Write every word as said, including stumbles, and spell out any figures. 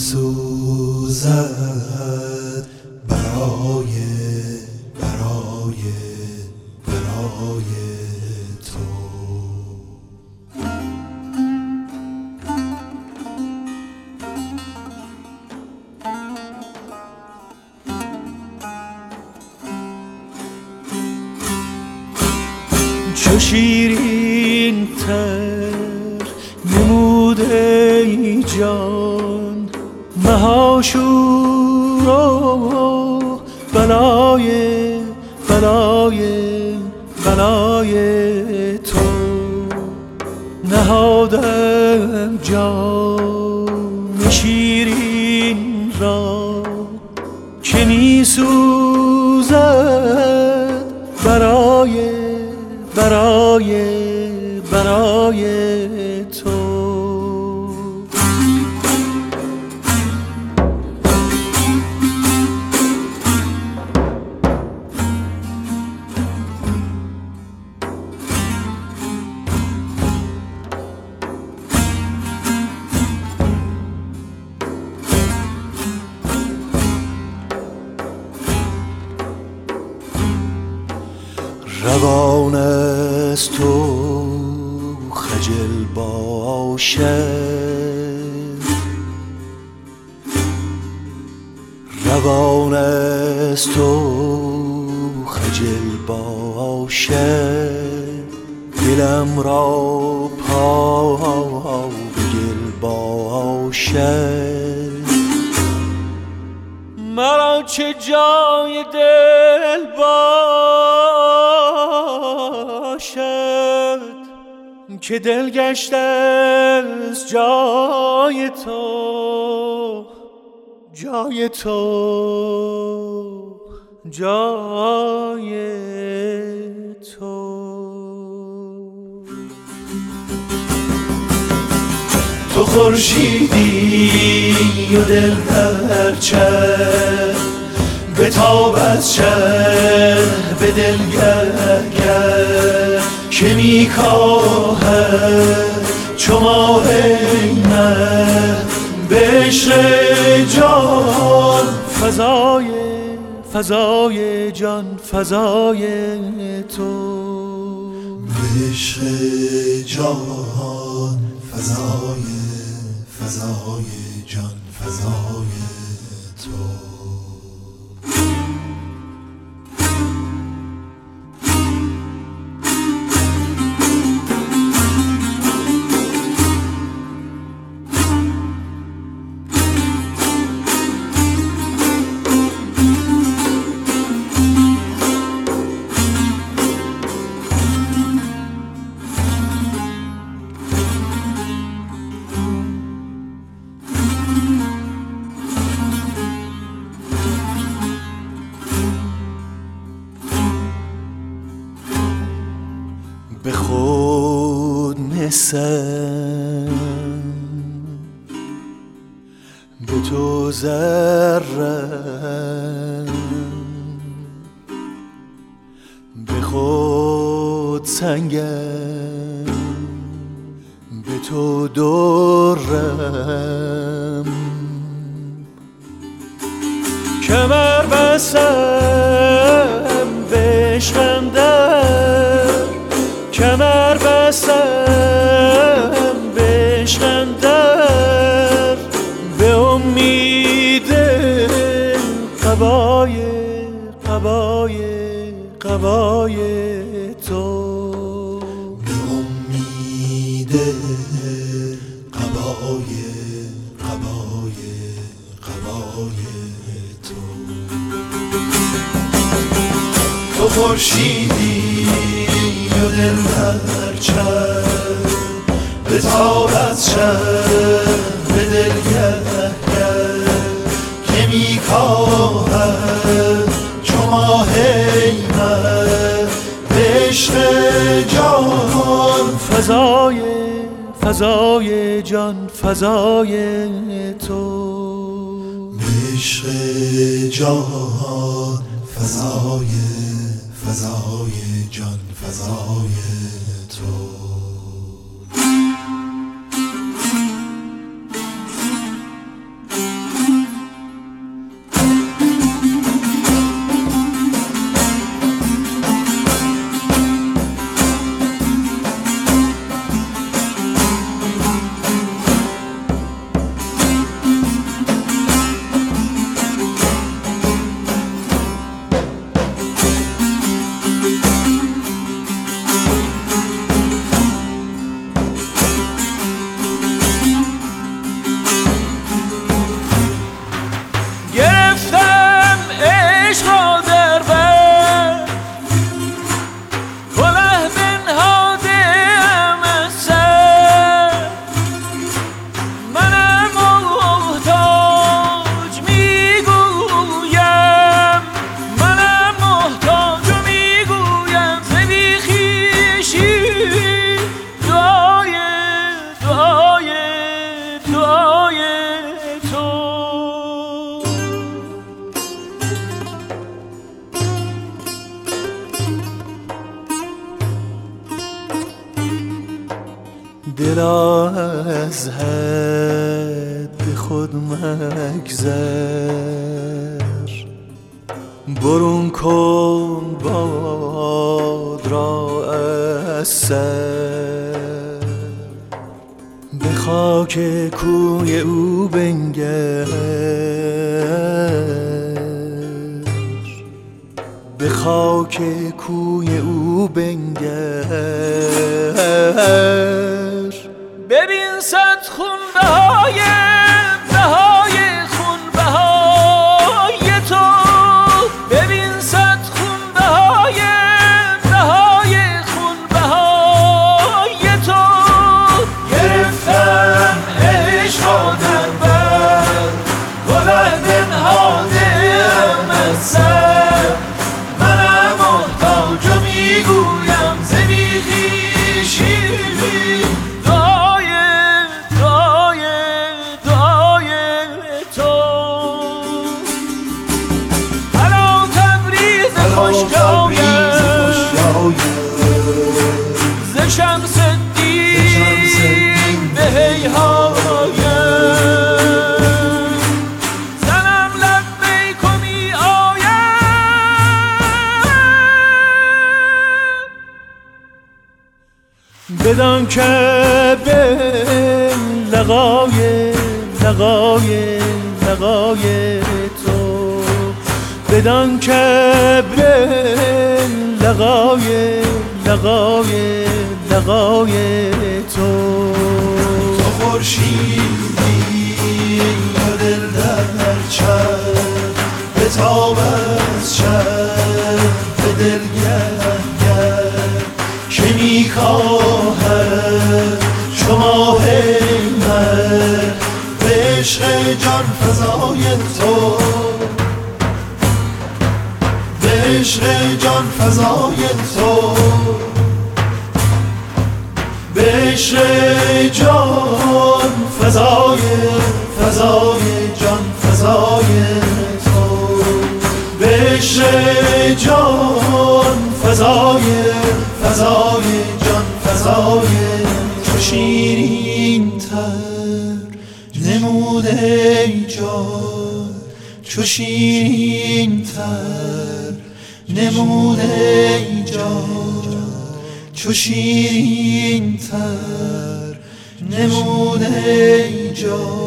سوزد برای برای برای تو. چو شیرین تر نموده ای جان مهاشور و بلای بلای بلای تو. نهادم جان شیرین را که می سوزد برای برای برای تو. روان است تو خجل باشد، روان است تو خجل باشد، دلم را پا به گل باشد. مرا چه جای دل باشد که دل گشته از جای تو، جای تو، جای تو. تو خورشیدی و دل در چه بتاب از چه به دل گر که می کاهد چو ماه مه به عشق جان فضای فضای جان فضای تو. به عشق جان فضای فضای جان فضای تو. به خود نسم به تو ذرم، به خود سنگم به تو درم. کمر بستم به عشقم در، کمر بستم به عشقم در، به امید قبای قبای قبای تو. به امید قبای قبای قبای تو. تو خورشیدی و دل در چه بتاب از چه به دل گر که می کاهد چو ماه مه به عشق جان فضای فضای جان فضای تو. به عشق جان فضای فضای جان فضای تو. دلا از حد خود مگذر، برون کن باد را از سر، به خاک کوی او بنگر، به خاک کوی او بنگر. ببین صد خونبهای بهای خونبهای تو، ببین صد خونبهای بهای خونبهای تو. گرفتم عشق را در بر، بلند نهادم از سر، منم محتاج و میگویم ز بیخویشی دعای دعای دعای تو. هلا تبریز خوش جایم ز شمس الدین به هیهایم، زنم لبیک و می آیم. بدان که به لقای لقای لقای تو، بدان که به لقای لقای لقای تو. تو خورشیدی و دل در چرخ، به تاب از چرخ به دل گرد، که میکاهد چو ماه مه به عشق جان فزای تو، به عشق جان فزای تو، به عشق جان فزای فزای جان فزای تو، به عشق جان فزای فزای جان فزای تو. شیرین تر نموده ای جان، چو شیرین تر نموده ای جان، چو شیرین تر نموده ای جان.